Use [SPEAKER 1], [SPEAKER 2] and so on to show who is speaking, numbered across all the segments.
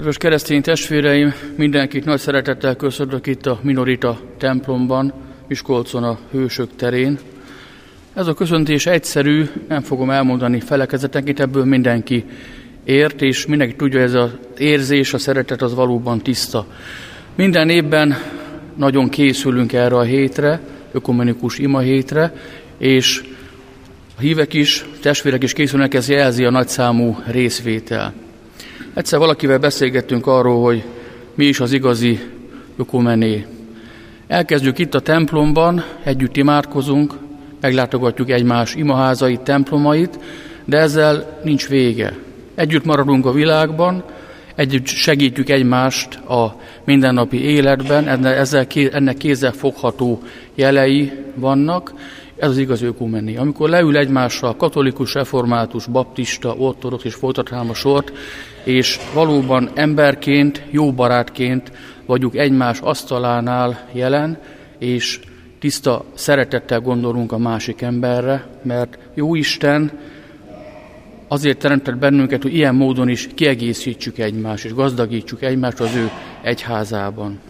[SPEAKER 1] Kedves keresztény testvéreim, mindenkit nagy szeretettel köszöntök itt a Minorita templomban, Miskolcon a Hősök terén. Ez a köszöntés egyszerű, nem fogom elmondani felekezetenként, ebből mindenki ért, és mindenki tudja, ez az érzés, a szeretet az valóban tiszta. Minden évben nagyon készülünk erre a hétre, ökumenikus ima hétre, és a hívek is, testvérek is készülnek, ez jelzi a nagyszámú részvétel. Egyszer valakivel beszélgettünk arról, hogy mi is az igazi ökumené. Elkezdjük itt a templomban, együtt imádkozunk, meglátogatjuk egymás imaházait, templomait, de ezzel nincs vége. Együtt maradunk a világban, együtt segítjük egymást a mindennapi életben, ennek kézzel fogható jelei vannak, ez az igazi ökumené. Amikor leül egymással katolikus, református, baptista, ortodox és folytatnám a sort, és valóban emberként, jó barátként vagyunk egymás asztalánál jelen, és tiszta szeretettel gondolunk a másik emberre, mert jó Isten azért teremtett bennünket, hogy ilyen módon is kiegészítsük egymást, és gazdagítsuk egymást az ő egyházában.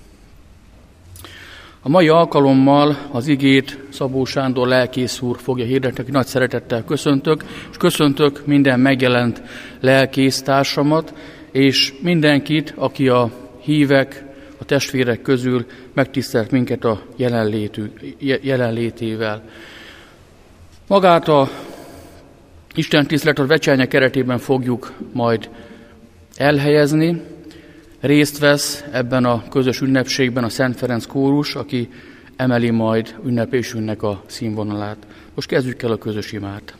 [SPEAKER 1] A mai alkalommal az igét Szabó Sándor lelkész úr fogja hirdetni, nagy szeretettel köszöntök, és köszöntök minden megjelent lelkész társamat, és mindenkit, aki a hívek, a testvérek közül megtisztelt minket a jelenlétével. Magát a istentiszteletet a vecsenye keretében fogjuk majd elhelyezni. Részt vesz ebben a közös ünnepségben a Szent Ferenc kórus, aki emeli majd ünnepésünknek a színvonalát. Most kezdjük el a közös imát.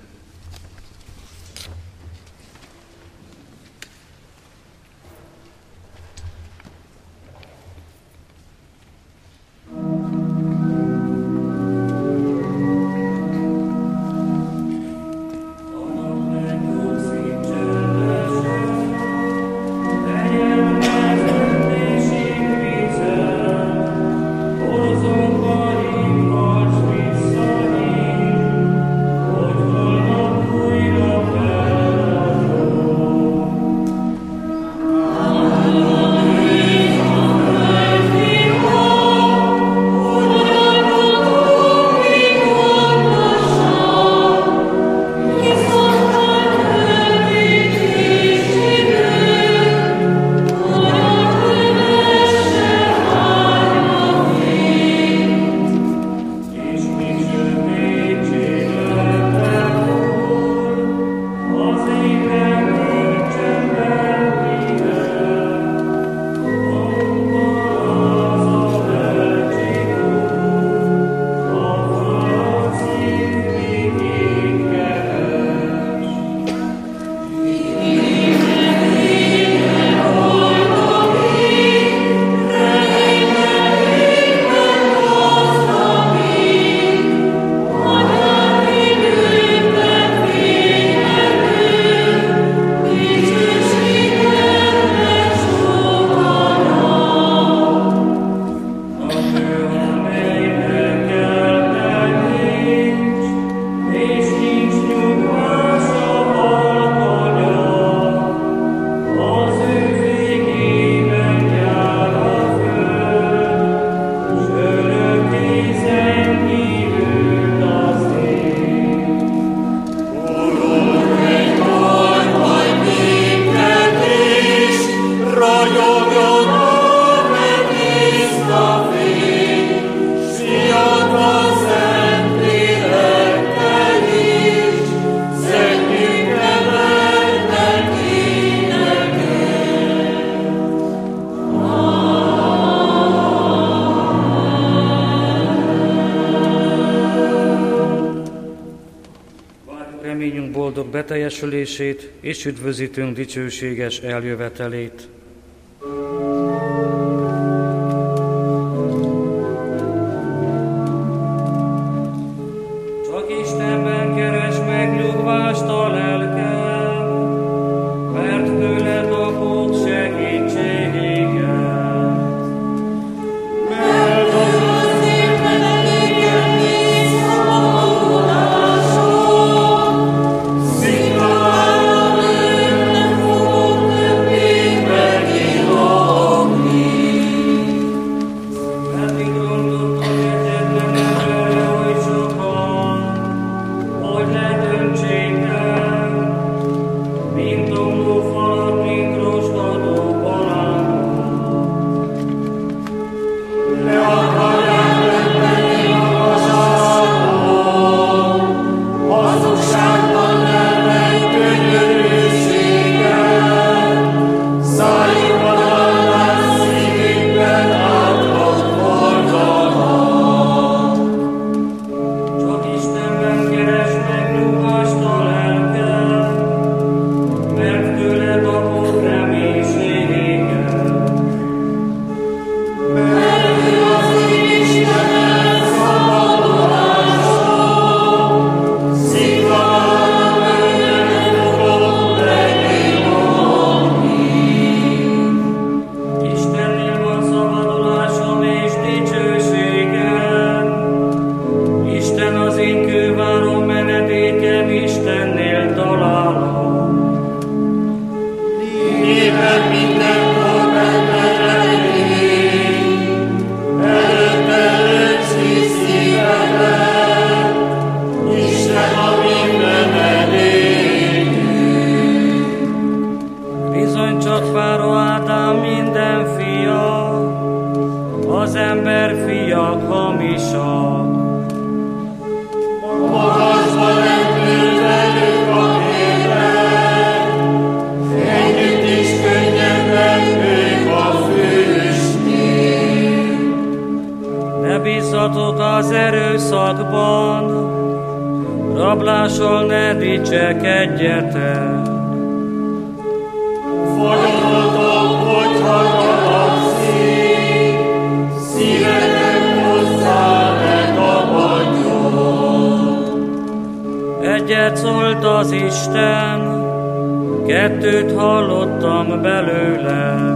[SPEAKER 2] Beteljesülését és üdvözítünk dicsőséges eljövetelét. Csak Istenben keres megnyugvást a lelkem, mert tőle kapott segítséget. Mert az éppen néz a az erőszakban, rablással ne dicsekedjetek.
[SPEAKER 3] Fogyoltok, hogy hallgatszik, szívetek hozzá ne tapadjon.
[SPEAKER 2] Egyet szólt az Isten, kettőt hallottam belőle.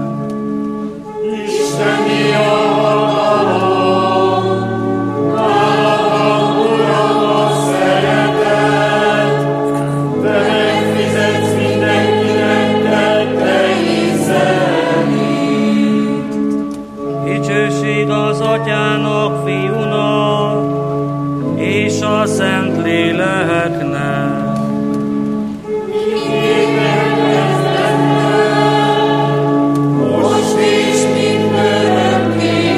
[SPEAKER 3] Isteni a hatalom, nálad Uram a szeretet, te megfizetsz mindenkinek tettei szerint.
[SPEAKER 2] Dicsőség az Atyának, Fiúnak és a Szentléleknek.
[SPEAKER 3] Most és mindörökké,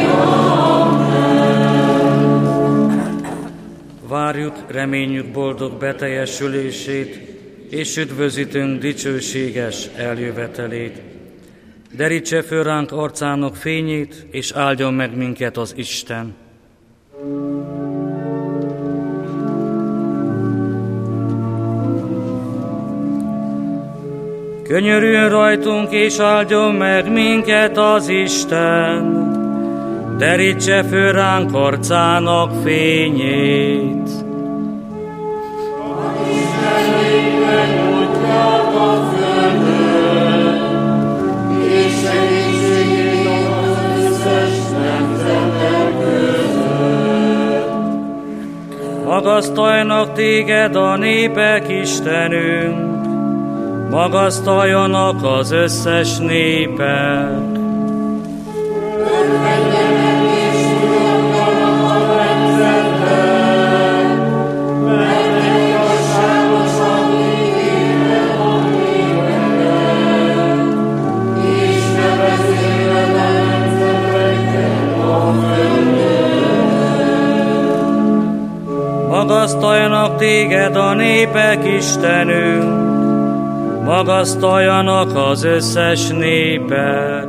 [SPEAKER 3] amen.
[SPEAKER 2] Várjuk, reményük boldog beteljesülését, és üdvözítünk dicsőséges eljövetelét. Derítse föl ránk arcának fényét, és áldjon meg minket az Isten. Könyörüljön rajtunk, és áldjon meg minket az Isten. Derítse föl ránk arcának fényét. Magasztaljanak téged a népek, Istenünk, magasztaljanak az összes népek. Magasztaljanak téged a népek, Istenünk, magasztaljanak az összes népek.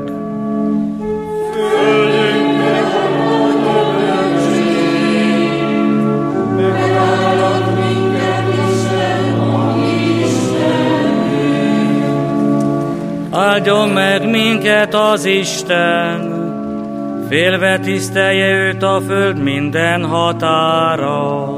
[SPEAKER 3] Földünknek a örökség, megállat minket, Isten, a mi Istenünk.
[SPEAKER 2] Áldjon meg minket az Isten, félve tisztelje őt a föld minden határa.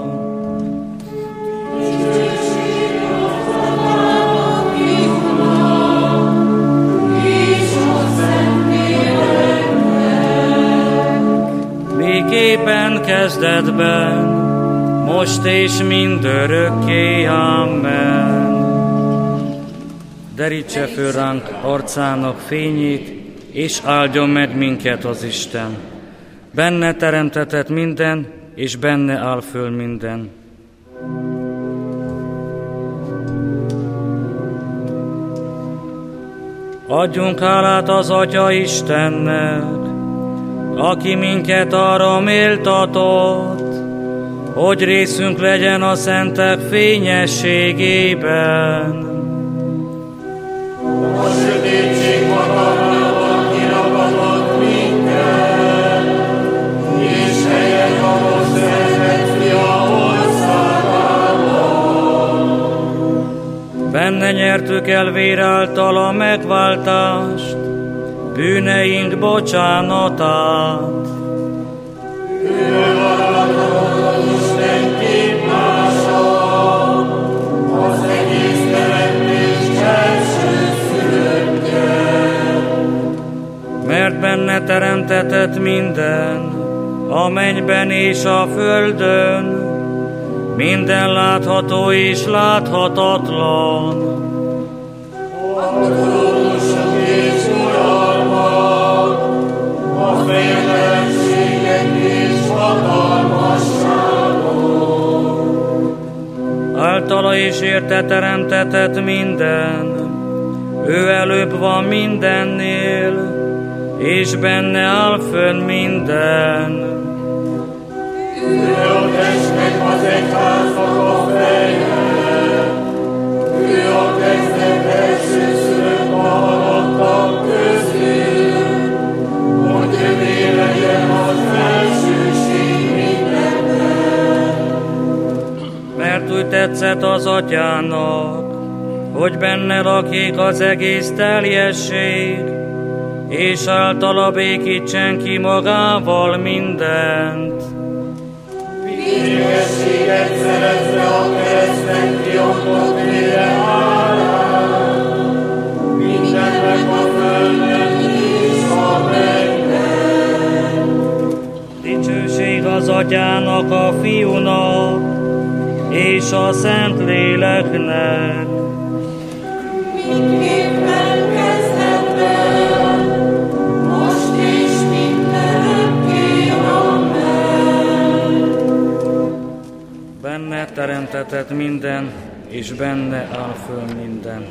[SPEAKER 2] Miképpen kezdetben, most és mindörökké, amen. Derítse föl ránk arcának fényét, és áldjon meg minket az Isten. Benne teremtetett minden, és benne áll föl minden. Adjunk hálát az Atya Istennek, aki minket arra méltatott, hogy részünk legyen a szentek fényességében.
[SPEAKER 3] A sötétség hatalmában kiragadott minket, és helyet adott szeretett fia országában.
[SPEAKER 2] Benne nyertük el vér által a megváltást, bűneink bocsánatát.
[SPEAKER 3] Ő maradott Isten képmása, az egész teremtés elsőszülöttje.
[SPEAKER 2] Mert benne teremtetett minden, a mennyben és a földön, minden látható és láthatatlan.
[SPEAKER 3] A trónusok és uralmak, a fejedelemségek és hatalmasságok.
[SPEAKER 2] Általa és érte teremtetett minden, ő előbb van mindennél, és benne áll fönn minden.
[SPEAKER 3] Ő a testnek az egyháznak a feje, ő a kezdet elsőszülött a halottak közül, hogy övé legyen az elsőség minden
[SPEAKER 2] mert úgy tetszett az Atyának, hogy benne lakjék az egész teljesség, és általa békítsen ki magával mindent.
[SPEAKER 3] Békességet szerezve a kereszten kiontott vére hálát, mindennek a földön és a mennyben.
[SPEAKER 2] Dicsőség az Atyának, a Fiúnak és a Szentléleknek,
[SPEAKER 3] mindképpen kezdetben, most és mindenekké. Amen.
[SPEAKER 2] benne teremtetett minden, és benne áll föl minden.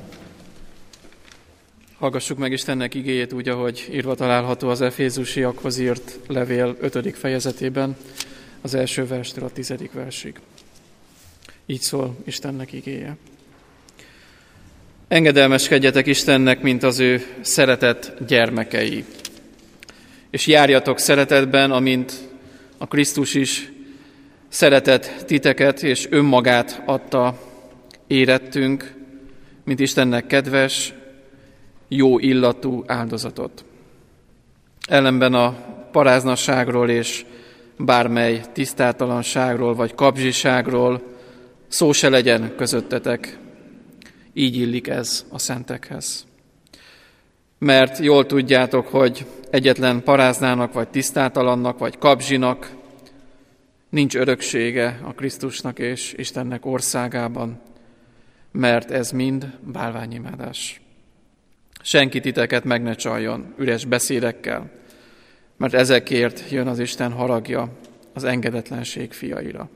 [SPEAKER 4] Hallgassuk meg Istennek igéjét úgy, ahogy írva található az Efézusiakhoz írt levél 5. fejezetében, az első verstől a 10. versig. Így szól Istennek igéje. Engedelmeskedjetek Istennek, mint az ő szeretett gyermekei, és járjatok szeretetben, amint a Krisztus is szeretett titeket, és önmagát adta érettünk, mint Istennek kedves, jó illatú áldozatot. Ellenben a paráznasságról és bármely tisztátalanságról vagy kapzsiságról szó se legyen közöttetek, így illik ez a szentekhez. Mert jól tudjátok, hogy egyetlen paráznának, vagy tisztátalannak, vagy kapzsinak nincs öröksége a Krisztusnak és Istennek országában, mert ez mind bálványimádás. Senki titeket meg ne csaljon üres beszédekkel, mert ezekért jön az Isten haragja az engedetlenség fiaira.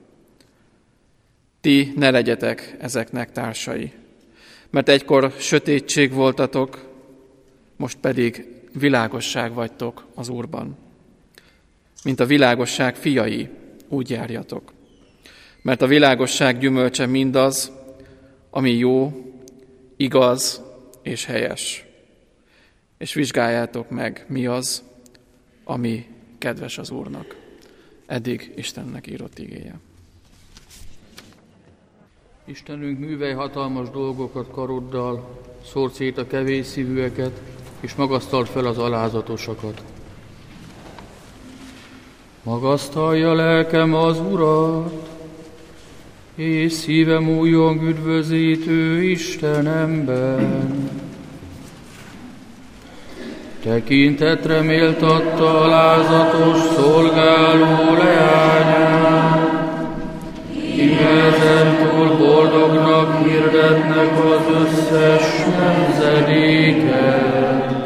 [SPEAKER 4] Ti ne legyetek ezeknek társai, mert egykor sötétség voltatok, most pedig világosság vagytok az Úrban. Mint a világosság fiai, úgy járjatok. Mert a világosság gyümölcse mindaz, ami jó, igaz és helyes. És vizsgáljátok meg, mi az, ami kedves az Úrnak. Eddig Istennek írott igéje.
[SPEAKER 1] Istenünk, művelj hatalmas dolgokat karoddal, szórd szét a kevés szívűeket, és magasztald fel az alázatosakat. Magasztalja lelkem az Urat, és szívem újjong üdvözítő Istenemben. Tekintetre méltatta alázatos szolgáló leányát, ezen túl boldognak hirdetnek az összes nemzedéket.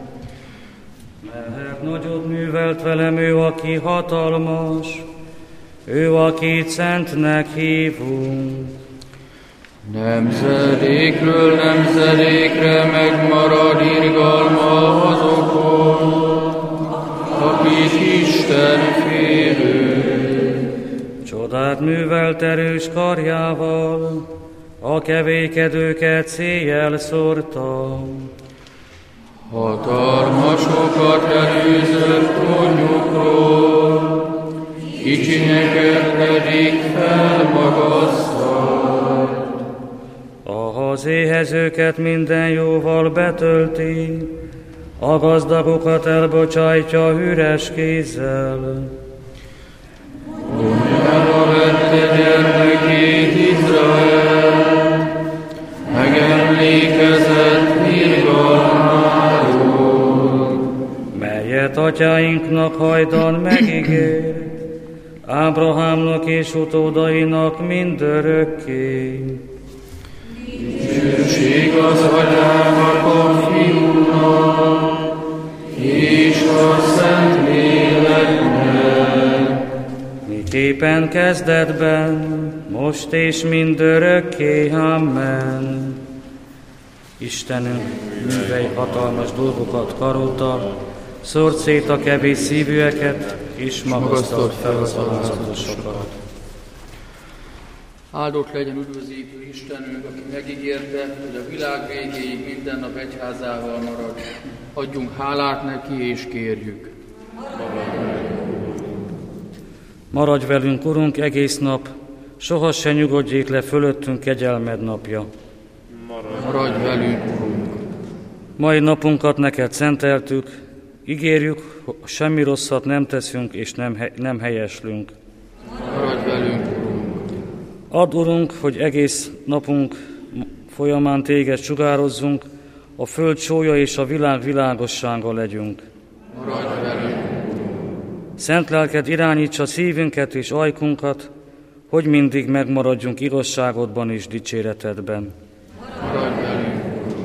[SPEAKER 2] Mert nagyot művelt velem ő, aki hatalmas, ő, akit szentnek hívunk.
[SPEAKER 1] Nemzedékről nemzedékre megmarad irgalma azokon, akik Isten félők.
[SPEAKER 2] Csodát művelt erős karjával, a kevékedőket széjjel szórta.
[SPEAKER 1] Hatalmasokat előzött trónjukról, kicsinyeket pedig felmagasztalt.
[SPEAKER 2] Az éhezőket minden jóval betölti, a gazdagokat elbocsájtja üres kézzel.
[SPEAKER 1] Gondjára vette gyermekét Izrael, megemlékezett irgalmáról,
[SPEAKER 2] melyet atyáinknak hajdan megígért, Ábrahámnak és utódainak mindörökké.
[SPEAKER 1] Dicsőség az Atyának, a Fiúnak, és a Szentléleknek,
[SPEAKER 2] Miképpen kezdetben, most és mindörökké. Amen. Istenünk, művelj hatalmas dolgokat karoddal, szórd szét a kevés szívűeket, és magasztald fel az alázatosokat.
[SPEAKER 1] Áldott legyen üdvözítő Istenünk, aki megígérte, hogy a világ végéig minden nap egyházával marad. Adjunk hálát neki, és kérjük.
[SPEAKER 2] Maradj velünk, Urunk, egész nap, sohasem nyugodjék le fölöttünk kegyelmed napja.
[SPEAKER 1] Maradj velünk, Urunk!
[SPEAKER 2] Mai napunkat neked szenteltük, ígérjük, semmi rosszat nem teszünk és nem helyeslünk.
[SPEAKER 1] Maradj velünk, Urunk!
[SPEAKER 2] Add, Urunk, hogy egész napunk folyamán téged sugározzunk, a föld sója és a világ világossága legyünk.
[SPEAKER 1] Maradj velünk!
[SPEAKER 2] Szent lelked irányítsa szívünket és ajkunkat, hogy mindig megmaradjunk igazságodban és dicséretedben.
[SPEAKER 1] Maradj velünk!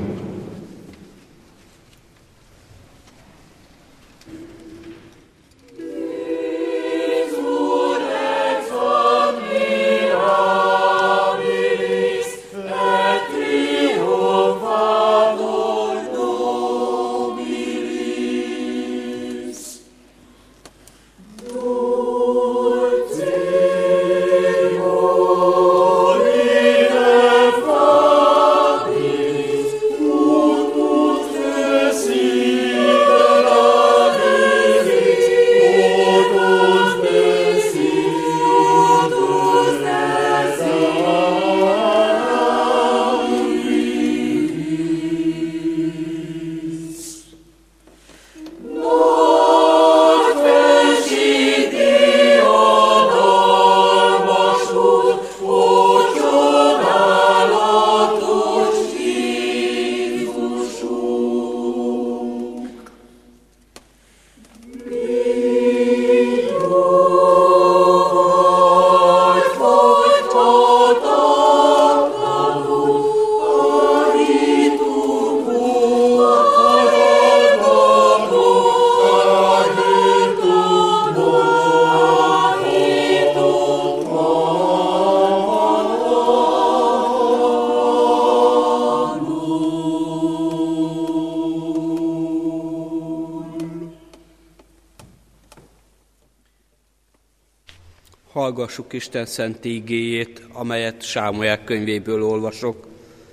[SPEAKER 5] Hallgassuk Isten szent ígéjét, amelyet Sámuel könyvéből olvasok.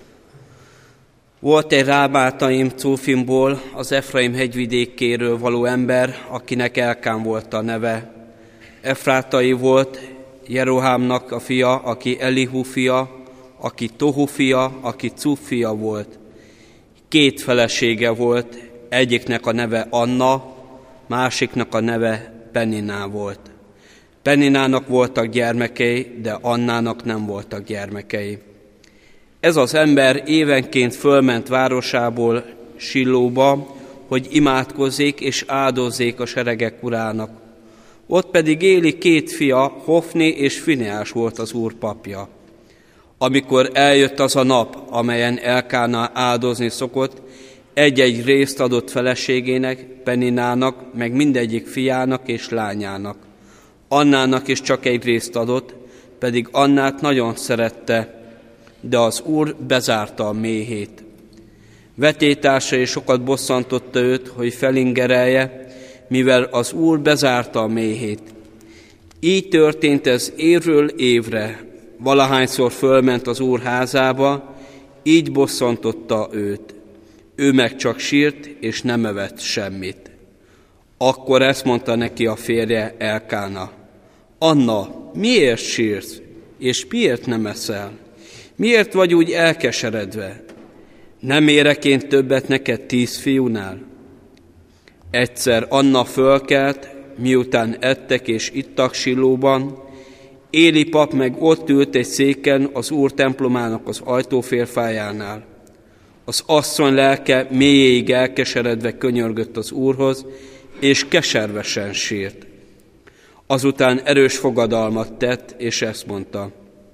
[SPEAKER 5] Volt egy Rámátaim Cófimból, az Efraim hegyvidékéről való ember, akinek Elkán volt a neve. Efrátai volt, Jerohámnak a fia, aki Elihu fia, aki Tohu fia, aki Cuf fia volt. 2 felesége volt, egyiknek a neve Anna, másiknak a neve Peniná volt. Peninának voltak gyermekei, de Annának nem voltak gyermekei. Ez az ember évenként fölment városából Sillóba, hogy imádkozzék és áldozzék a seregek urának. Ott pedig Éli 2 fia, Hofni és Fineás volt az Úr papja. Amikor eljött az a nap, amelyen Elkána áldozni szokott, egy-egy részt adott feleségének, Peninának, meg mindegyik fiának és lányának. Annának is csak egy részt adott, pedig Annát nagyon szerette, de az Úr bezárta a méhét. Vetélytársai sokat bosszantotta őt, hogy felingerelje, mivel az Úr bezárta a méhét. Így történt ez évről évre, valahányszor fölment az Úr házába, így bosszantotta őt. Ő meg csak sírt, és nem evett semmit. Akkor ezt mondta neki a férje, Elkána: Anna, miért sírsz, és miért nem eszel? Miért vagy úgy elkeseredve? Nem érek én többet neked 10 fiúnál? Egyszer Anna fölkelt, miután ettek és ittak Sillóban, Éli pap meg ott ült egy széken az Úr templomának az ajtófélfájánál. Az asszony lelke mélyéig elkeseredve könyörgött az Úrhoz, és keservesen sírt. Azután erős fogadalmat tett, és ezt mondta: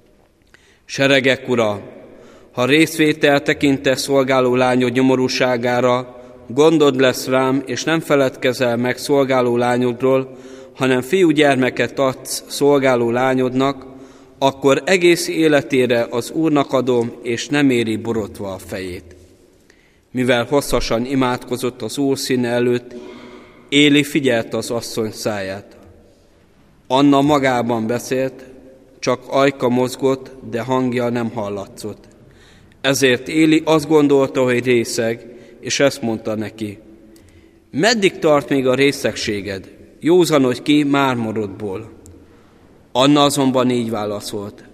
[SPEAKER 5] Seregek ura, ha részvétel tekintesz szolgáló lányod nyomorúságára, gondod lesz rám, és nem feledkezel meg szolgáló lányodról, hanem fiúgyermeket adsz szolgáló lányodnak, akkor egész életére az Úrnak adom, és nem éri borotva a fejét. Mivel hosszasan imádkozott az Úr színe előtt, Éli figyelte az asszony száját. Anna magában beszélt, csak ajka mozgott, de hangja nem hallatszott. Ezért Éli azt gondolta, hogy részeg, és ezt mondta neki: Meddig tart még a részegséged? Józanodj ki mármorodból. Anna azonban így válaszolt: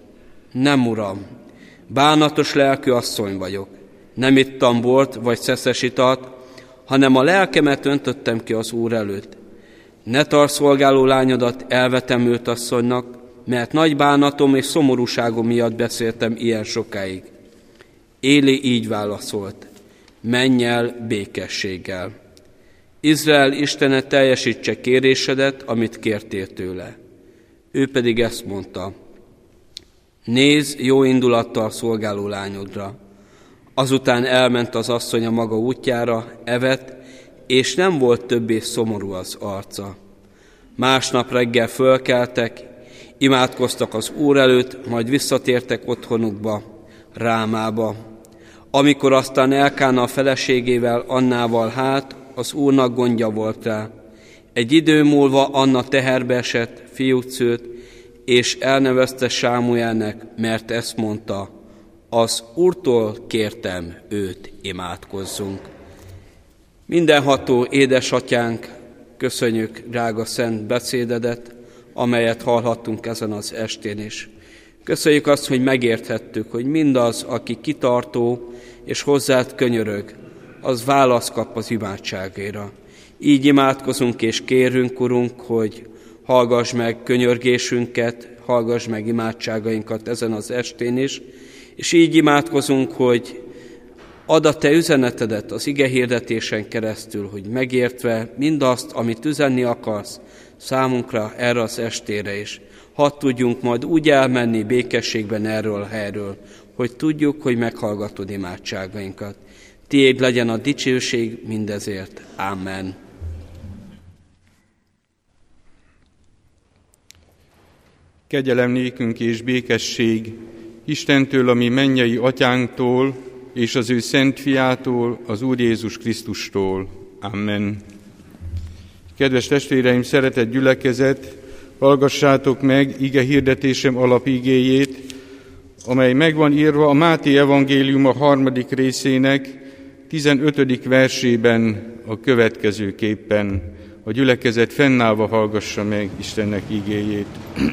[SPEAKER 5] Nem, Uram, bánatos lelkű asszony vagyok. Nem ittam bort vagy szeszes italt, hanem a lelkemet öntöttem ki az Úr előtt. Ne tarts szolgáló lányodat elvetemült asszonynak, mert nagy bánatom és szomorúságom miatt beszéltem ilyen sokáig. Éli így válaszolt: menj el békességgel. Izrael Istene teljesítse kérésedet, amit kértél tőle. Ő pedig ezt mondta: nézz jó indulattal szolgáló lányodra. Azután elment az asszony a maga útjára, evett, és nem volt többé szomorú az arca. Másnap reggel fölkeltek, imádkoztak az Úr előtt, majd visszatértek otthonukba, Rámába. Amikor aztán Elkána a feleségével, Annával az Úrnak gondja volt rá. Egy idő múlva Anna teherbe esett, fiút szült, és elnevezte Sámuelnek, mert ezt mondta: az Úrtól kértem őt, imádkozzunk. Mindenható édesatyánk, köszönjük drága szent beszédedet, amelyet hallhattunk ezen az estén is. Köszönjük azt, hogy megérthettük, hogy mindaz, aki kitartó és hozzád könyörög, az választ kap az imádságaira. Így imádkozunk és kérünk, Urunk, hogy hallgass meg könyörgésünket, hallgass meg imádságainkat ezen az estén is, és így imádkozunk, hogy add a Te üzenetedet az ige hirdetésen keresztül, hogy megértve mindazt, amit üzenni akarsz számunkra erre az estére is, hadd tudjunk majd úgy elmenni békességben erről a helyről, hogy tudjuk, hogy meghallgatod imádságainkat. Tiéd legyen a dicsőség mindezért. Amen.
[SPEAKER 6] Kegyelem nékünk és békesség Istentől, a mi mennyei atyánktól, és az ő szent fiától, az Úr Jézus Krisztustól. Amen. Kedves testvéreim, szeretett gyülekezet, hallgassátok meg ige hirdetésem alapigéjét, amely megvan írva a Máté evangélium a 3. részének 15. versében a következőképpen. A gyülekezet fennállva hallgassa meg Istennek igéjét.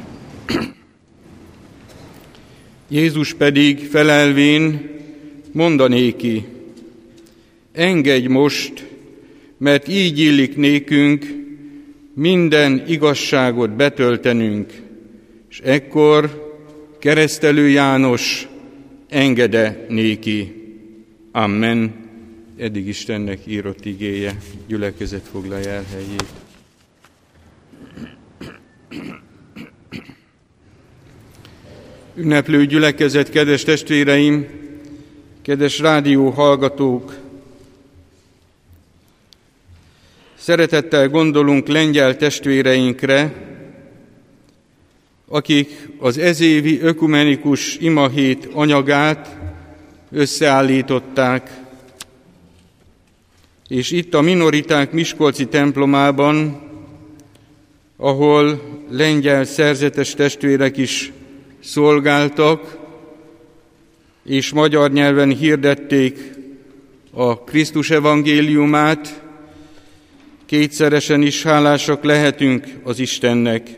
[SPEAKER 6] Jézus pedig felelvén mondanéki: engedj most, mert így illik nékünk minden igazságot betöltenünk. És ekkor Keresztelő János engede néki. Amen. Eddig Istennek írott igéje. Gyülekezet foglalja el helyét. Ünneplő gyülekezet, kedves testvéreim, kedves rádió hallgatók! Szeretettel gondolunk lengyel testvéreinkre, akik az ezévi ökumenikus imahét anyagát összeállították, és itt a minoriták miskolci templomában, ahol lengyel szerzetes testvérek is szolgáltak, és magyar nyelven hirdették a Krisztus evangéliumát, kétszeresen is hálásak lehetünk az Istennek.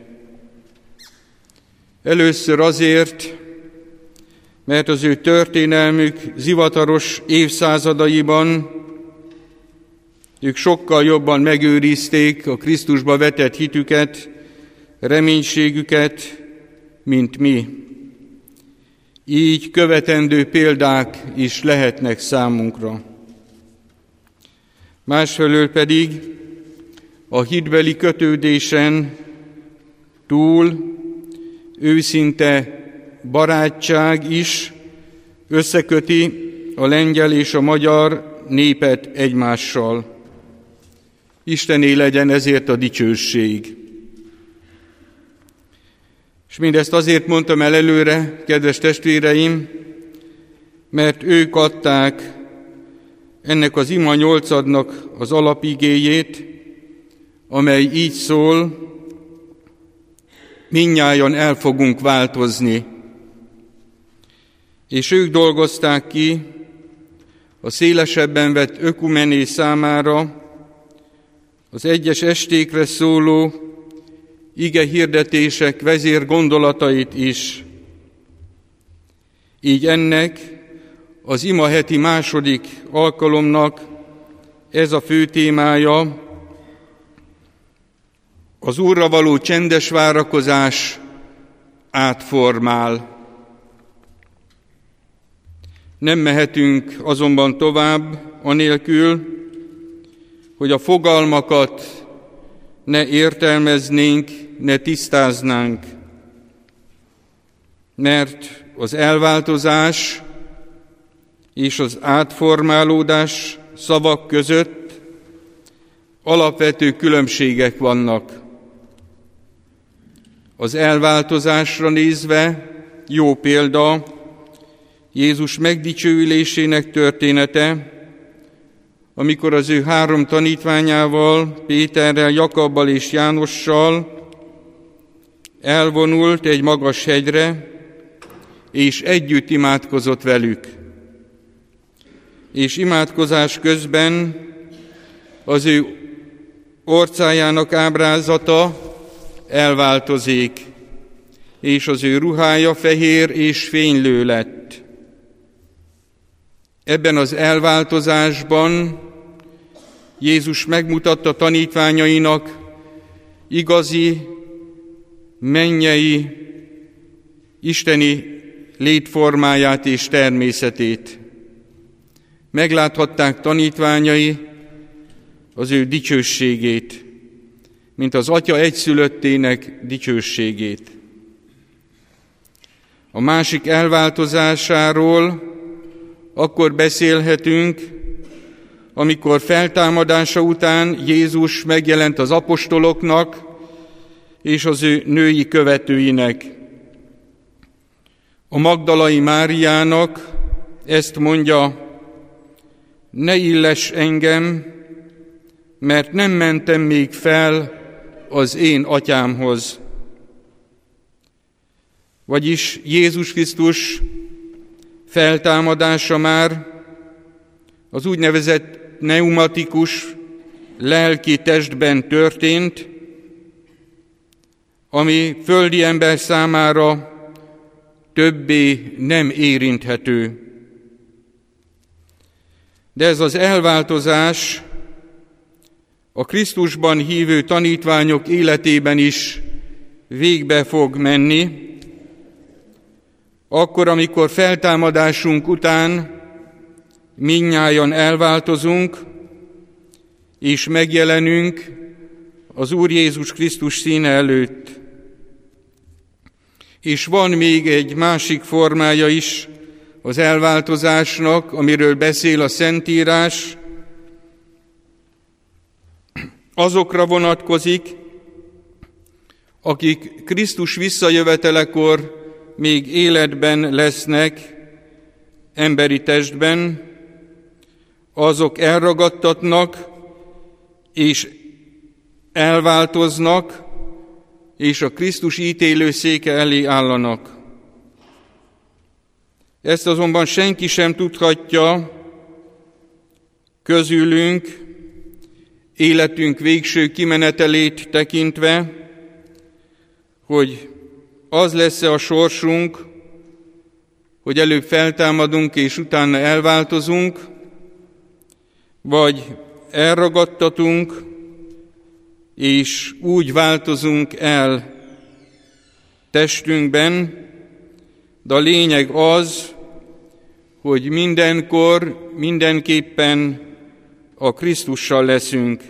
[SPEAKER 6] Először azért, mert az ő történelmük zivataros évszázadaiban ők sokkal jobban megőrizték a Krisztusba vetett hitüket, reménységüket, mint mi. Így követendő példák is lehetnek számunkra. Másfelől pedig a hitbeli kötődésen túl őszinte barátság is összeköti a lengyel és a magyar népet egymással. Istené legyen ezért a dicsőség. És mindezt azért mondtam el előre, kedves testvéreim, mert ők adták ennek az ima 8-adnak az alapigéjét, amely így szól: mindnyájan el fogunk változni. És ők dolgozták ki a szélesebben vett ökumené számára az egyes estékre szóló ige hirdetések vezér gondolatait is. Így ennek az imaheti második alkalomnak ez a fő témája, az Úrra való csendes várakozás átformál. Nem mehetünk azonban tovább anélkül, hogy a fogalmakat ne értelmeznénk, ne tisztáznánk, mert az elváltozás és az átformálódás szavak között alapvető különbségek vannak. Az elváltozásra nézve jó példa Jézus megdicsőülésének története, amikor az ő 3 tanítványával, Péterrel, Jakabbal és Jánossal elvonult egy magas hegyre, és együtt imádkozott velük. És imádkozás közben az ő orcájának ábrázata elváltozik, és az ő ruhája fehér és fénylő lett. Ebben az elváltozásban Jézus megmutatta tanítványainak igazi, mennyei, isteni létformáját és természetét. Megláthatták tanítványai az ő dicsőségét, mint az Atya egyszülöttének dicsőségét. A másik elváltozásáról akkor beszélhetünk, amikor feltámadása után Jézus megjelent az apostoloknak és az ő női követőinek. A Magdalai Máriának ezt mondja: ne illess engem, mert nem mentem még fel az én atyámhoz. Vagyis Jézus Krisztus feltámadása már az úgynevezett pneumatikus lelki testben történt, ami földi ember számára többé nem érinthető. De ez az elváltozás a Krisztusban hívő tanítványok életében is végbe fog menni, akkor, amikor feltámadásunk után mindnyájan elváltozunk, és megjelenünk az Úr Jézus Krisztus színe előtt. És van még egy másik formája is az elváltozásnak, amiről beszél a Szentírás. Azokra vonatkozik, akik Krisztus visszajövetelekor még életben lesznek, emberi testben, azok elragadtatnak és elváltoznak, és a Krisztus ítélőszéke elé állanak. Ezt azonban senki sem tudhatja közülünk, életünk végső kimenetelét tekintve, hogy az lesz-e a sorsunk, hogy előbb feltámadunk és utána elváltozunk, vagy elragadtatunk, és úgy változunk el testünkben, de a lényeg az, hogy mindenkor, mindenképpen a Krisztussal leszünk.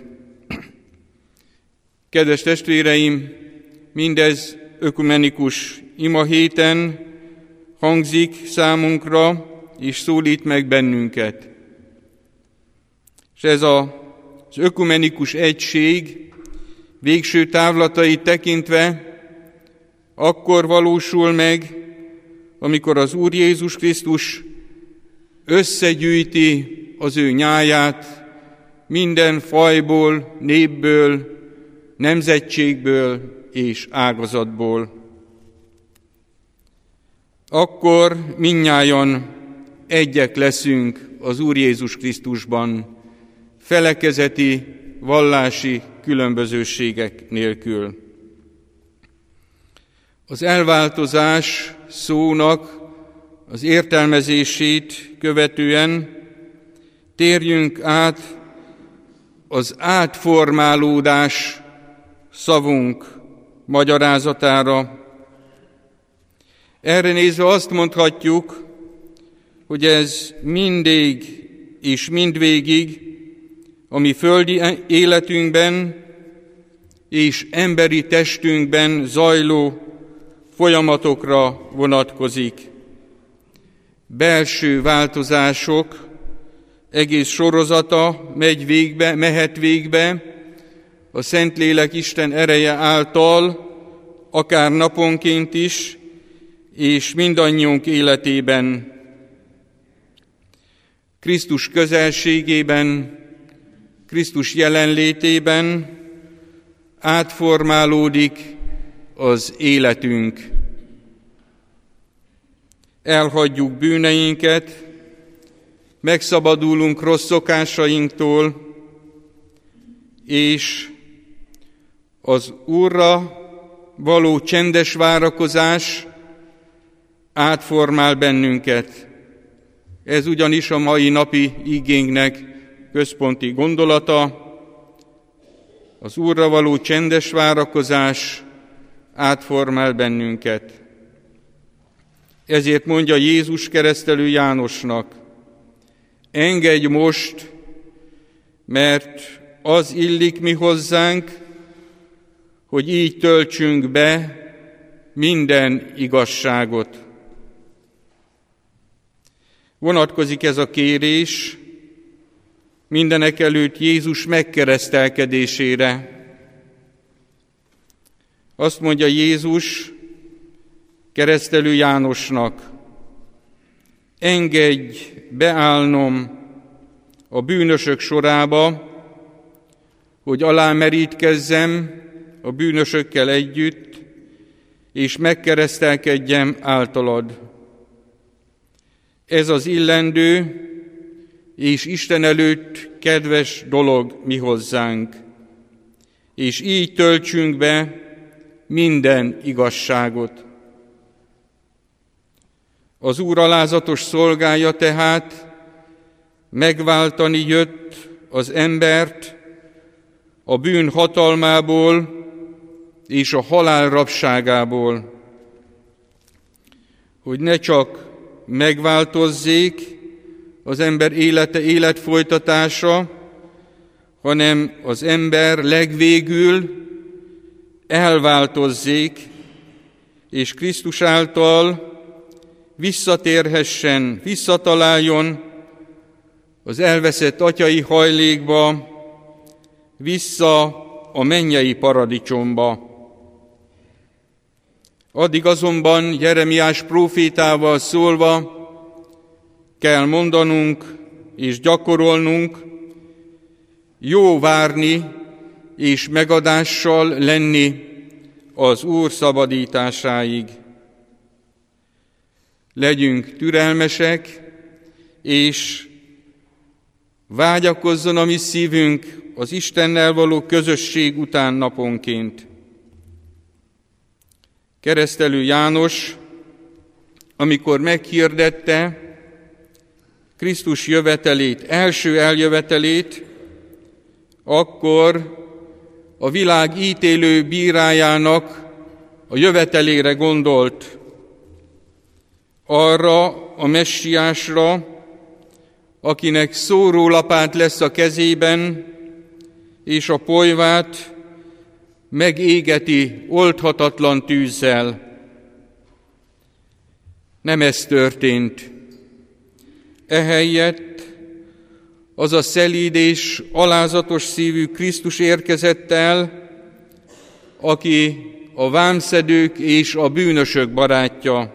[SPEAKER 6] Kedves testvéreim, mindez ökumenikus imahéten hangzik számunkra, és szólít meg bennünket. És ez az ökumenikus egység végső távlatait tekintve akkor valósul meg, amikor az Úr Jézus Krisztus összegyűjti az ő nyáját minden fajból, népből, nemzetségből és ágazatból. Akkor mindnyájan egyek leszünk az Úr Jézus Krisztusban, felekezeti, vallási különbözőségek nélkül. Az elváltozás szónak az értelmezését követően térjünk át az átformálódás szavunk magyarázatára. Erre nézve azt mondhatjuk, hogy ez mindig és mindvégig a mi földi életünkben és emberi testünkben zajló folyamatokra vonatkozik. Belső változások egész sorozata mehet végbe a Szentlélek Isten ereje által, akár naponként is, és mindannyiunk életében. Krisztus közelségében, Krisztus jelenlétében átformálódik az életünk. Elhagyjuk bűneinket, megszabadulunk rossz szokásainktól, és az Úrra való csendes várakozás átformál bennünket. Ez ugyanis a mai napi igénknek központi gondolata. Az Úrra való csendes várakozás átformál bennünket. Ezért mondja Jézus keresztelő Jánosnak: engedj most, mert az illik mi hozzánk, hogy így töltsünk be minden igazságot. Vonatkozik ez a kérés mindenekelőtt Jézus megkeresztelkedésére. Azt mondja Jézus keresztelő Jánosnak: engedj beállnom a bűnösök sorába, hogy alámerítkezzem a bűnösökkel együtt, és megkeresztelkedjem általad. Ez az illendő és Isten előtt kedves dolog mi hozzánk, és így töltsünk be minden igazságot. Az Úr alázatos szolgája tehát megváltani jött az embert a bűn hatalmából és a halál rabságából, hogy ne csak megváltozzék az ember élete, életfolytatása, hanem az ember legvégül elváltozzék, és Krisztus által visszatérhessen, visszataláljon az elveszett atyai hajlékba, vissza a mennyei paradicsomba. Addig azonban Jeremiás prófétával szólva kell mondanunk és gyakorolnunk, jó várni és megadással lenni az Úr szabadításáig. Legyünk türelmesek, és vágyakozzon a mi szívünk az Istennel való közösség után naponként. Keresztelő János, amikor meghirdette Krisztus jövetelét, első eljövetelét, akkor a világ ítélő bírájának a jövetelére gondolt, arra a messiásra, akinek szórólapát lesz a kezében, és a polyvát megégeti oldhatatlan tűzzel. Nem ez történt. Ehelyett az a szelíd és alázatos szívű Krisztus érkezett el, aki a vámszedők és a bűnösök barátja.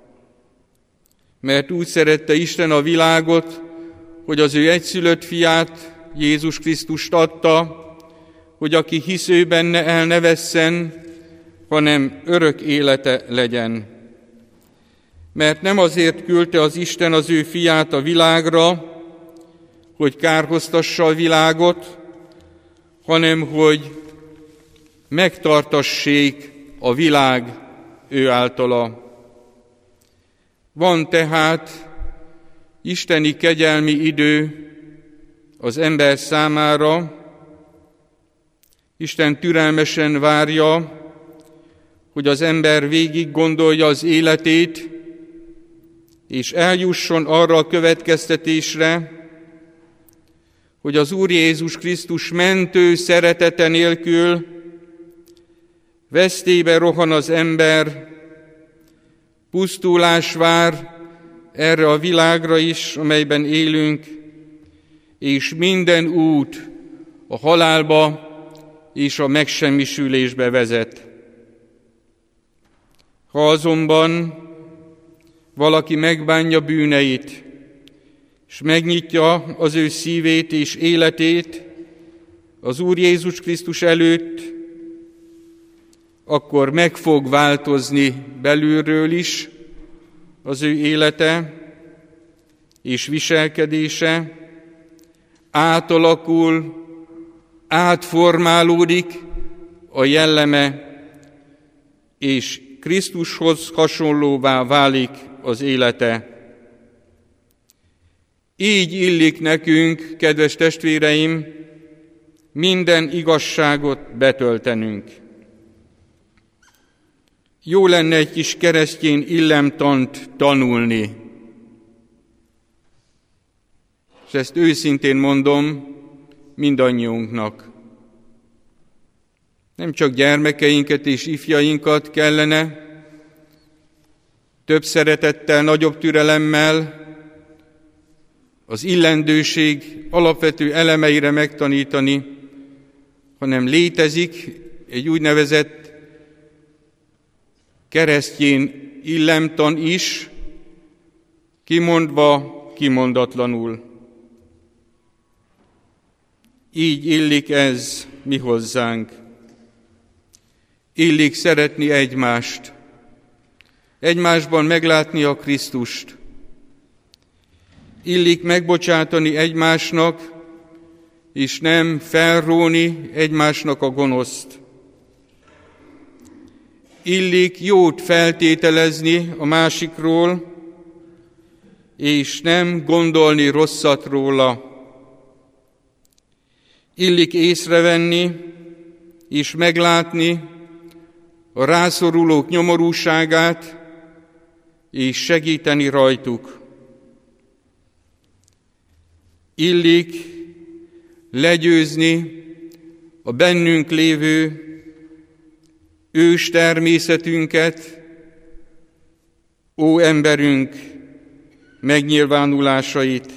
[SPEAKER 6] Mert úgy szerette Isten a világot, hogy az ő egyszülött fiát, Jézus Krisztust adta, hogy aki hisz ő benne, el ne vesszen, hanem örök élete legyen. Mert nem azért küldte az Isten az ő fiát a világra, hogy kárhoztassa a világot, hanem hogy megtartassék a világ ő általa. Van tehát isteni kegyelmi idő az ember számára. Isten türelmesen várja, hogy az ember végig gondolja az életét, és eljusson arra a következtetésre, hogy az Úr Jézus Krisztus mentő szeretete nélkül vesztébe rohan az ember, pusztulás vár erre a világra is, amelyben élünk, és minden út a halálba és a megsemmisülésbe vezet. Ha azonban valaki megbánja bűneit, és megnyitja az ő szívét és életét az Úr Jézus Krisztus előtt, akkor meg fog változni belülről is az ő élete és viselkedése, átalakul, átformálódik a jelleme, és Krisztushoz hasonlóvá válik az élete. Így illik nekünk, kedves testvéreim, minden igazságot betöltenünk. Jó lenne egy kis keresztény illemtant tanulni. És ezt őszintén mondom mindannyiunknak. Nem csak gyermekeinket és ifjainkat kellene több szeretettel, nagyobb türelemmel az illendőség alapvető elemeire megtanítani, hanem létezik egy úgynevezett keresztény illemtan is, kimondva, kimondatlanul. Így illik ez mi hozzánk. Illik szeretni egymást, egymásban meglátni a Krisztust. Illik megbocsátani egymásnak, és nem felróni egymásnak a gonoszt. Illik jót feltételezni a másikról, és nem gondolni rosszat róla. Illik észrevenni és meglátni a rászorulók nyomorúságát, és segíteni rajtuk. Illik legyőzni a bennünk lévő ős természetünket, ó emberünk megnyilvánulásait.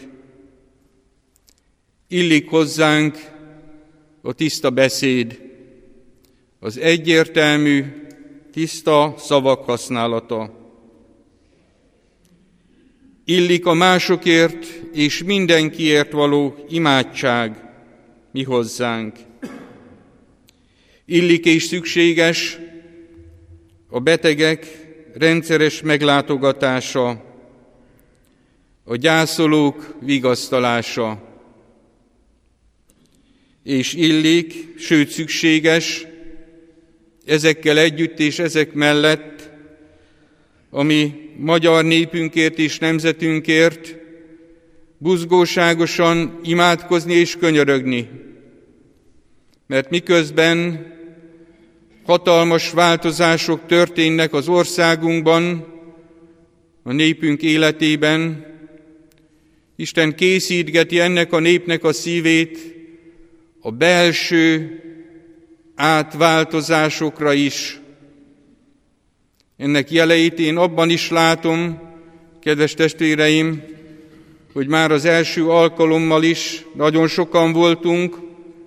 [SPEAKER 6] Illik hozzánk a tiszta beszéd, az egyértelmű, tiszta szavak használata. Illik a másokért és mindenkiért való imádság mi hozzánk. Illik és szükséges a betegek rendszeres meglátogatása, a gyászolók vigasztalása. És illik, sőt szükséges ezekkel együtt és ezek mellett, ami magyar népünkért és nemzetünkért buzgóságosan imádkozni és könyörögni. Mert miközben hatalmas változások történnek az országunkban, a népünk életében, Isten készítgeti ennek a népnek a szívét a belső átváltozásokra is. Ennek jeleit én abban is látom, kedves testvéreim, hogy már az első alkalommal is nagyon sokan voltunk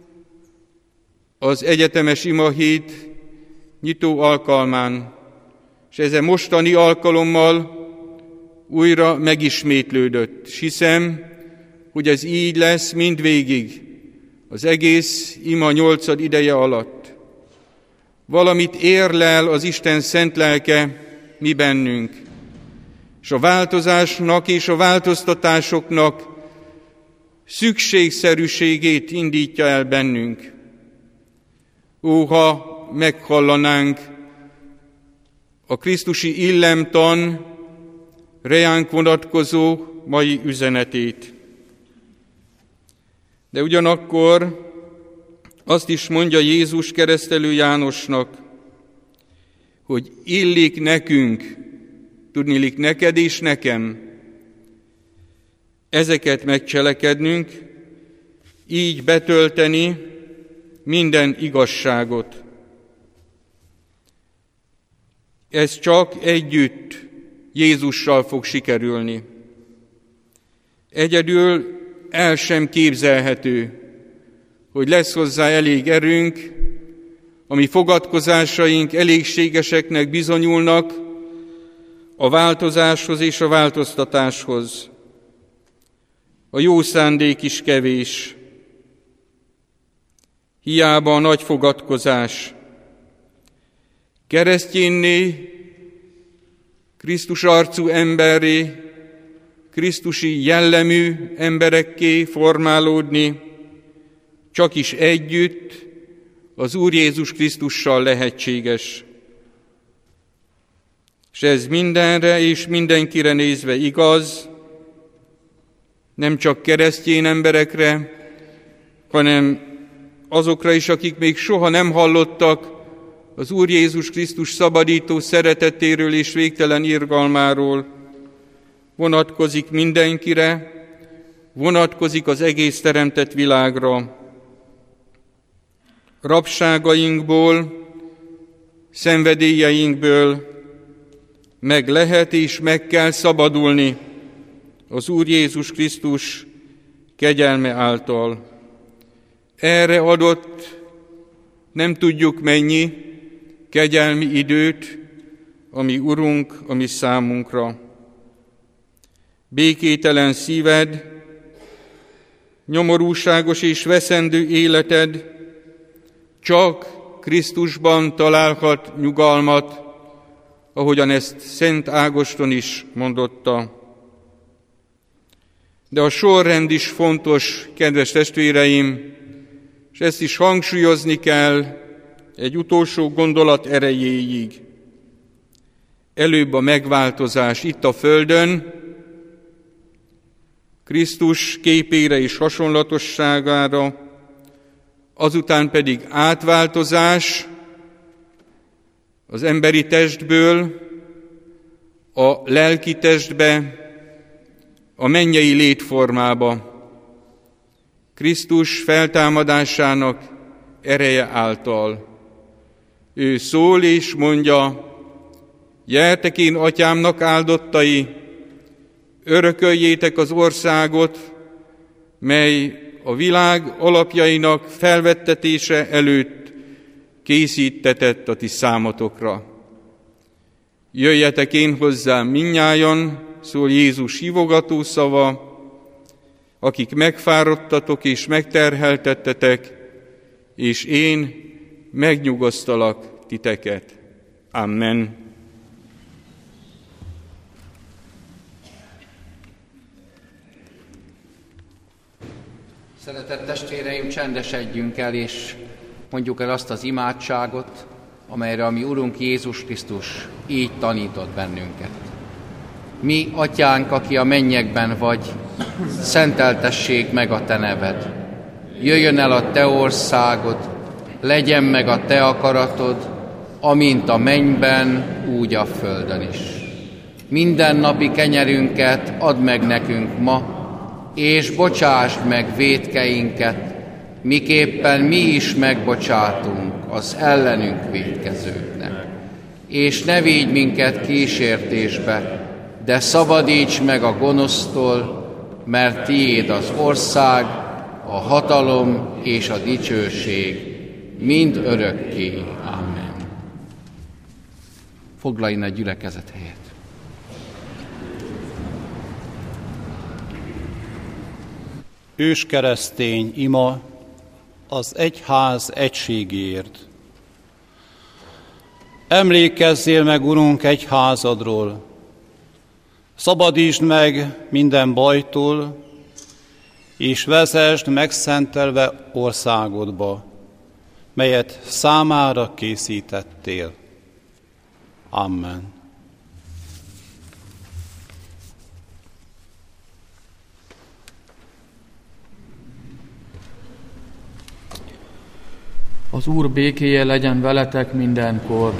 [SPEAKER 6] az egyetemes imahét nyitó alkalmán, és ezen mostani alkalommal újra megismétlődött. És hiszem, hogy ez így lesz mindvégig, az egész ima 8 ideje alatt. Valamit érlel az Isten szent lelke mi bennünk, és a változásnak és a változtatásoknak szükségszerűségét indítja el bennünk. Ó, ha meghallanánk a krisztusi illemtan reánk vonatkozó mai üzenetét. De ugyanakkor azt is mondja Jézus keresztelő Jánosnak, hogy illik nekünk, tudniillik neked és nekem, ezeket megcselekednünk, így betölteni minden igazságot. Ez csak együtt Jézussal fog sikerülni. Egyedül el sem képzelhető, hogy lesz hozzá elég erőnk, a mi fogadkozásaink elégségeseknek bizonyulnak a változáshoz és a változtatáshoz. A jó szándék is kevés. Hiába a nagy fogadkozás. Keresztjénné, Krisztus arcú emberré, krisztusi jellemű emberekké formálódni, csak is együtt az Úr Jézus Krisztussal lehetséges. És ez mindenre és mindenkire nézve igaz, nem csak keresztény emberekre, hanem azokra is, akik még soha nem hallottak az Úr Jézus Krisztus szabadító szeretetéről és végtelen irgalmáról. Vonatkozik mindenkire, vonatkozik az egész teremtett világra. Rabságainkból, szenvedélyeinkből meg lehet és meg kell szabadulni az Úr Jézus Krisztus kegyelme által. Erre adott nem tudjuk mennyi kegyelmi időt a mi Urunk, a mi számunkra. Békételen szíved, nyomorúságos és veszendő életed csak Krisztusban találhat nyugalmat, ahogyan ezt Szent Ágoston is mondotta. De a sorrend is fontos, kedves testvéreim, és ezt is hangsúlyozni kell egy utolsó gondolat erejéig. Előbb a megváltozás itt a földön, Krisztus képére és hasonlatosságára, azután pedig átváltozás az emberi testből a lelki testbe, a mennyei létformába, Krisztus feltámadásának ereje által. Ő szól és mondja, gyertek én atyámnak áldottai, örököljétek az országot, mely a világ alapjainak felvettetése előtt készítetett a ti számotokra. Jöjjetek én hozzám mindnyájan, szól Jézus hívogató szava, akik megfáradtatok és megterheltettetek, és én megnyugosztalak titeket. Amen.
[SPEAKER 7] Szeretett testvéreim, csendesedjünk el, és mondjuk el azt az imádságot, amelyre a mi Urunk Jézus Krisztus így tanított bennünket. Mi, Atyánk, aki a mennyekben vagy, szenteltessék meg a te neved. Jöjjön el a te országod, legyen meg a te akaratod, amint a mennyben, úgy a földön is. Minden napi kenyerünket add meg nekünk ma, és bocsásd meg vétkeinket, miképpen mi is megbocsátunk az ellenünk vétkezőknek. És ne vigy minket kísértésbe, de szabadíts meg a gonosztól, mert tiéd az ország, a hatalom és a dicsőség, mind örökké. Amen. Foglaljon egy gyülekezet helyet.
[SPEAKER 8] Őskeresztény ima az egyház egységéért. Emlékezzél meg, Urunk, egyházadról, szabadítsd meg minden bajtól, és vezesd megszentelve országodba, melyet számára készítettél. Amen.
[SPEAKER 1] Az Úr békéje legyen veletek mindenkor.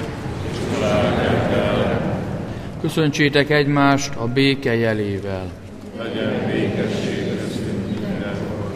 [SPEAKER 1] Köszöntsétek egymást a béke jelével.
[SPEAKER 9] Legyen békesség köztünk mindenhol.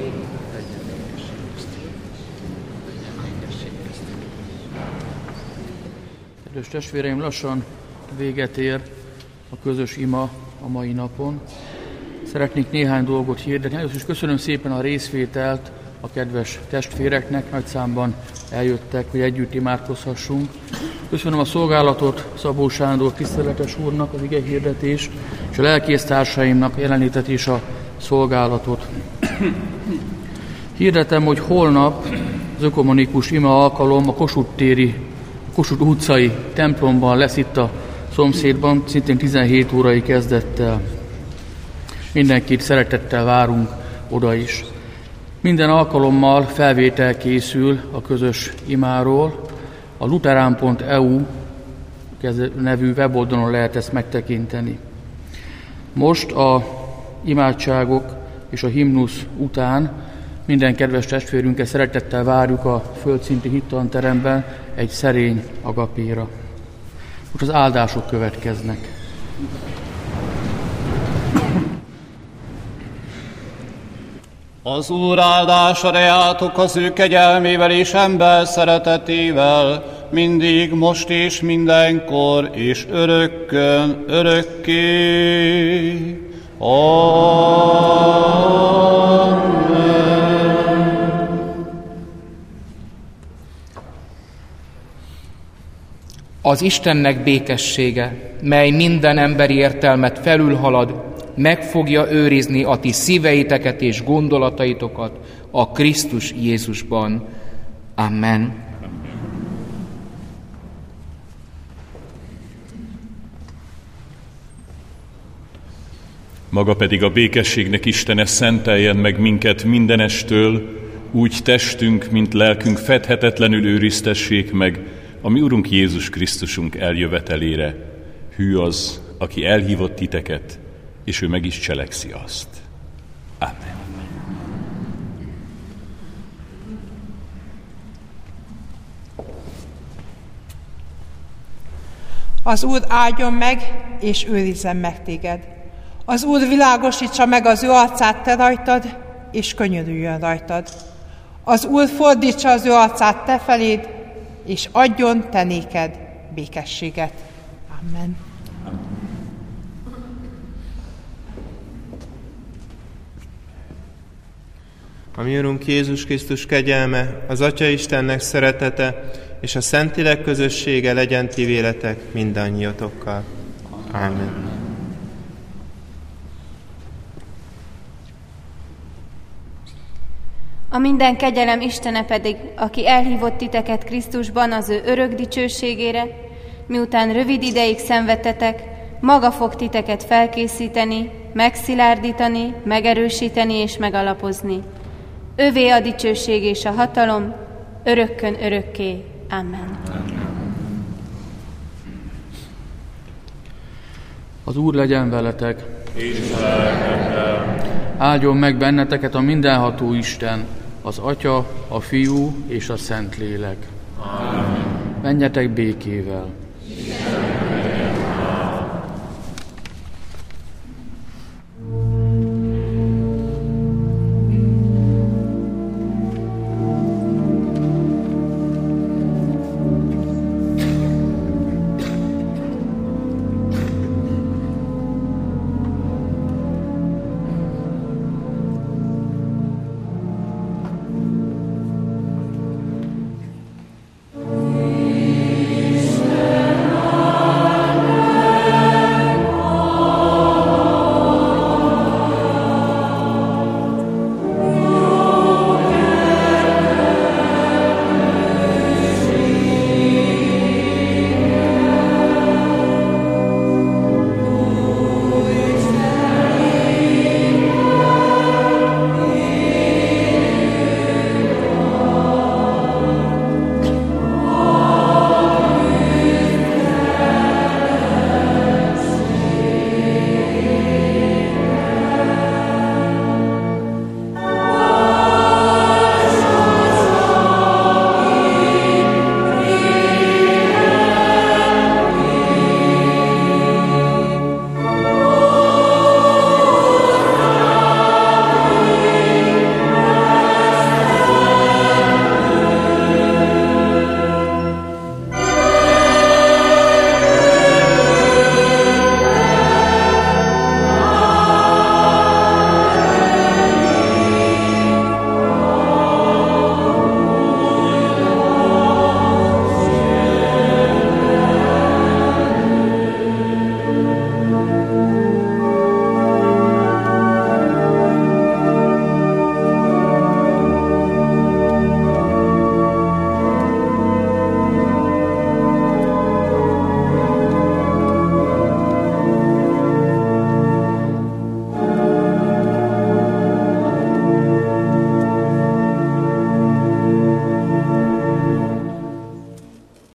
[SPEAKER 1] Kedves testvéreim, lassan véget ér a közös ima a mai napon. Szeretnék néhány dolgot hirdetni. Először is köszönöm szépen a részvételt a kedves testvéreknek, nagy számban eljöttek, hogy együtt imádkozhassunk. Köszönöm a szolgálatot Szabó Sándor tiszteletes úrnak, az ige hirdetést, és a lelkésztársaimnak jelenlétet és a szolgálatot. Hirdetem, hogy holnap az ökumenikus ima alkalom a Kossuth utcai templomban lesz itt a szomszédban, szintén 17 órai kezdettel. Mindenkit szeretettel várunk oda is. Minden alkalommal felvétel készül a közös imáról. A luterán.eu nevű weboldalon lehet ezt megtekinteni. Most a imádságok és a himnusz után minden kedves testvérünket szeretettel várjuk a földszinti hittanteremben egy szerény agapéra. Most az áldások következnek.
[SPEAKER 8] Az Úr áldása reátok az ő kegyelmével és ember szeretetével, mindig, most és mindenkor, és örökkön, örökké. Amen.
[SPEAKER 10] Az Istennek békessége, mely minden emberi értelmet felülhalad, meg fogja őrizni a ti szíveiteket és gondolataitokat a Krisztus Jézusban. Amen.
[SPEAKER 9] Maga pedig a békességnek Istene szenteljen meg minket mindenestől, úgy testünk, mint lelkünk fedhetetlenül őriztessék meg a mi Urunk Jézus Krisztusunk eljövetelére. Hű az, aki elhívott titeket, és ő meg is cselekszi azt. Amen.
[SPEAKER 11] Az Úr áldjon meg, és őrizzen meg téged. Az Úr világosítsa meg az ő arcát te rajtad, és könyörüljön rajtad. Az Úr fordítsa az ő arcát te feléd, és adjon te néked békességet. Amen.
[SPEAKER 12] A mi Urunk Jézus Krisztus kegyelme, az Atya Istennek szeretete és a Szentlélek közössége legyen ti véletek mindannyiatokkal. Amen.
[SPEAKER 13] A minden kegyelem Istene pedig, aki elhívott titeket Krisztusban az ő örök dicsőségére, miután rövid ideig szenvedtetek, maga fog titeket felkészíteni, megszilárdítani, megerősíteni és megalapozni. Övé a dicsőség és a hatalom, örökkön örökké. Amen.
[SPEAKER 1] Az Úr legyen veletek. Áldjon meg benneteket a mindenható Isten, az Atya, a Fiú és a Szentlélek. Amen. Menjetek békével.